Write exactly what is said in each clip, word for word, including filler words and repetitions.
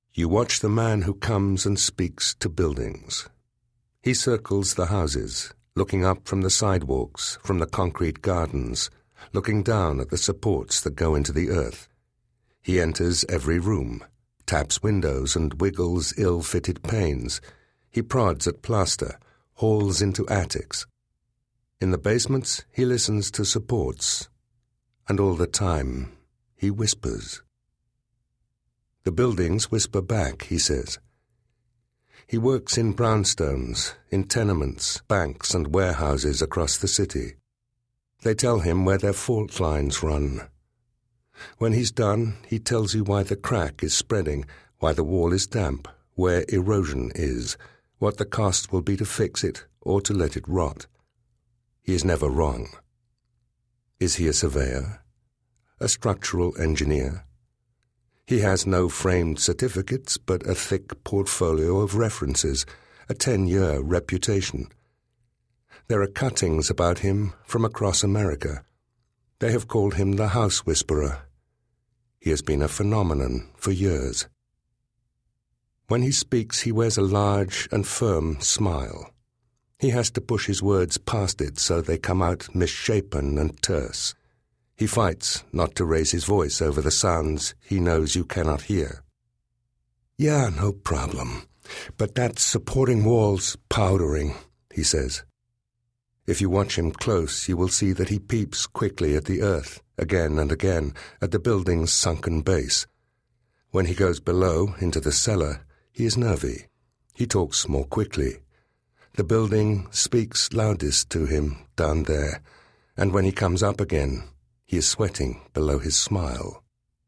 You watch the man who comes and speaks to buildings. He circles the houses, looking up from the sidewalks, from the concrete gardens, looking down at the supports that go into the earth. He enters every room, taps windows and wiggles ill-fitted panes. He prods at plaster, hauls into attics. In the basements, he listens to supports, and all the time, he whispers. The buildings whisper back, he says. He works in brownstones, in tenements, banks and warehouses across the city. They tell him where their fault lines run. When he's done, he tells you why the crack is spreading, why the wall is damp, where erosion is, what the cost will be to fix it or to let it rot. He is never wrong. Is he a surveyor? A structural engineer? He has no framed certificates, but a thick portfolio of references, a ten-year reputation. There are cuttings about him from across America. They have called him the House Whisperer. He has been a phenomenon for years. When he speaks, he wears a large and firm smile. He has to push his words past it so they come out misshapen and terse. He fights not to raise his voice over the sounds he knows you cannot hear. Yeah, no problem. But that supporting wall's powdering, he says. If you watch him close, you will see that he peeps quickly at the earth, again and again, at the building's sunken base. When he goes below, into the cellar, he is nervy. He talks more quickly. The building speaks loudest to him down there, and when he comes up again, he is sweating below his smile.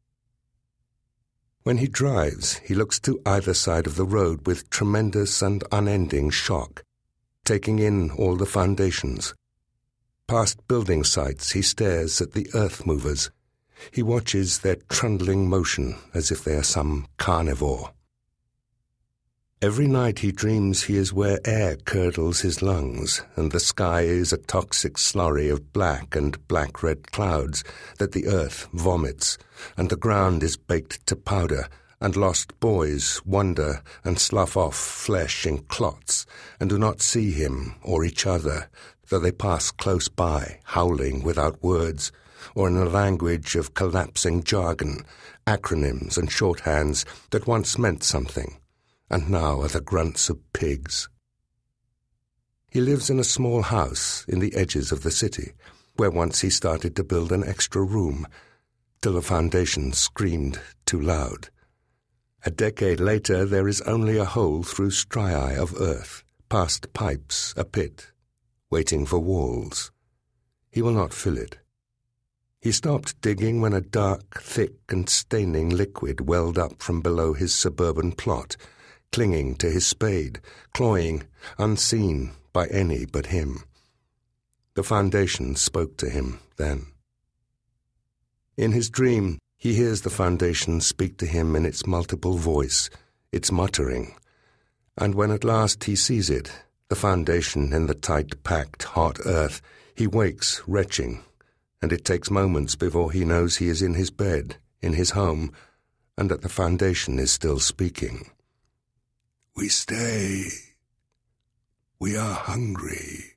When he drives, he looks to either side of the road with tremendous and unending shock, taking in all the foundations. Past building sites, he stares at the earth movers. He watches their trundling motion as if they are some carnivore. Every night he dreams he is where air curdles his lungs, and the sky is a toxic slurry of black and black-red clouds that the earth vomits, and the ground is baked to powder, and lost boys wander and slough off flesh in clots, and do not see him or each other, though they pass close by, howling without words, or in a language of collapsing jargon, acronyms and shorthands that once meant something, and now are the grunts of pigs. He lives in a small house in the edges of the city, where once he started to build an extra room, till the foundation screamed too loud. A decade later, there is only a hole through striae of earth, past pipes, a pit, waiting for walls. He will not fill it. He stopped digging when a dark, thick and staining liquid welled up from below his suburban plot, clinging to his spade, clawing, unseen by any but him. The foundation spoke to him then. In his dream, he hears the foundation speak to him in its multiple voice, its muttering, and when at last he sees it, the foundation in the tight-packed, hot earth, he wakes retching, and it takes moments before he knows he is in his bed, in his home, and that the foundation is still speaking. We stay. We are hungry.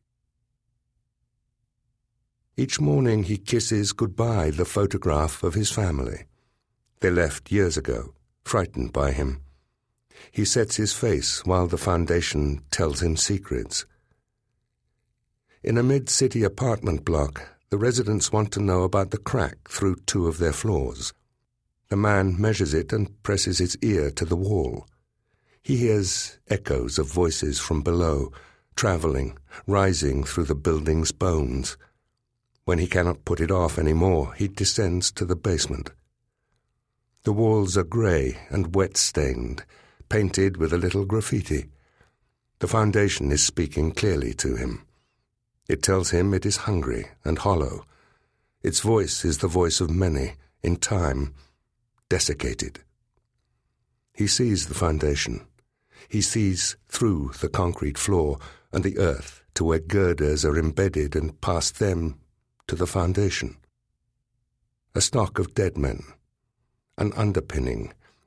Each morning he kisses goodbye the photograph of his family. They left years ago, frightened by him. He sets his face while the foundation tells him secrets. In a mid-city apartment block, the residents want to know about the crack through two of their floors. The man measures it and presses his ear to the wall. He hears echoes of voices from below, travelling, rising through the building's bones. When he cannot put it off any more, he descends to the basement. The walls are grey and wet-stained, painted with a little graffiti. The foundation is speaking clearly to him. It tells him it is hungry and hollow. Its voice is the voice of many, in time, desiccated. He sees the foundation. He sees through the concrete floor and the earth to where girders are embedded and past them to the foundation. A stock of dead men, an underpinning,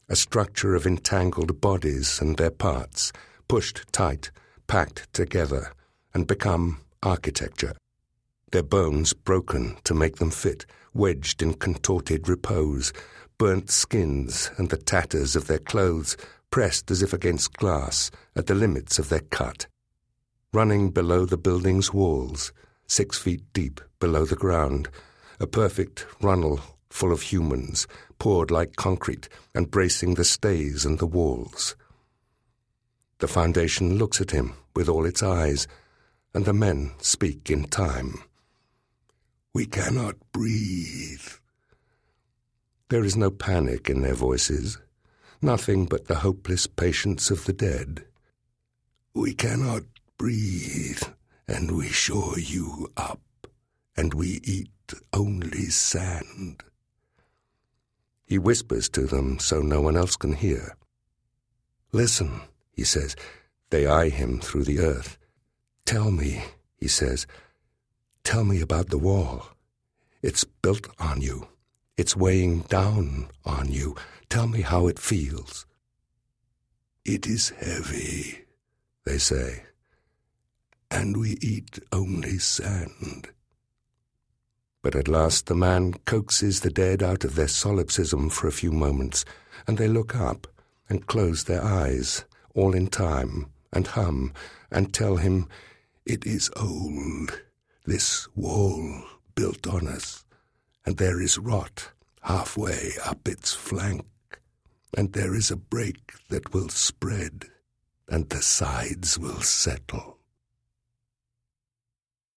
a structure of entangled bodies and their parts, pushed tight, packed together, and become architecture. Their bones broken to make them fit, wedged in contorted repose, burnt skins and the tatters of their clothes pressed as if against glass at the limits of their cut. Running below the building's walls, six feet deep below the ground, a perfect runnel full of humans, poured like concrete and bracing the stays and the walls. The foundation looks at him with all its eyes, and the men speak in time. "We cannot breathe." There is no panic in their voices, nothing but the hopeless patience of the dead. "We cannot breathe, and we shore you up, and we eat only sand." He whispers to them so no one else can hear. "Listen," he says. They eye him through the earth. "Tell me," he says, "tell me about the wall. It's built on you. It's weighing down on you. Tell me how it feels." "It is heavy," they say, "and we eat only sand." But at last the man coaxes the dead out of their solipsism for a few moments, and they look up and close their eyes, all in time, and hum, and tell him, "It is old, this wall built on us, and there is rot halfway up its flank, and there is a break that will spread, and the sides will settle."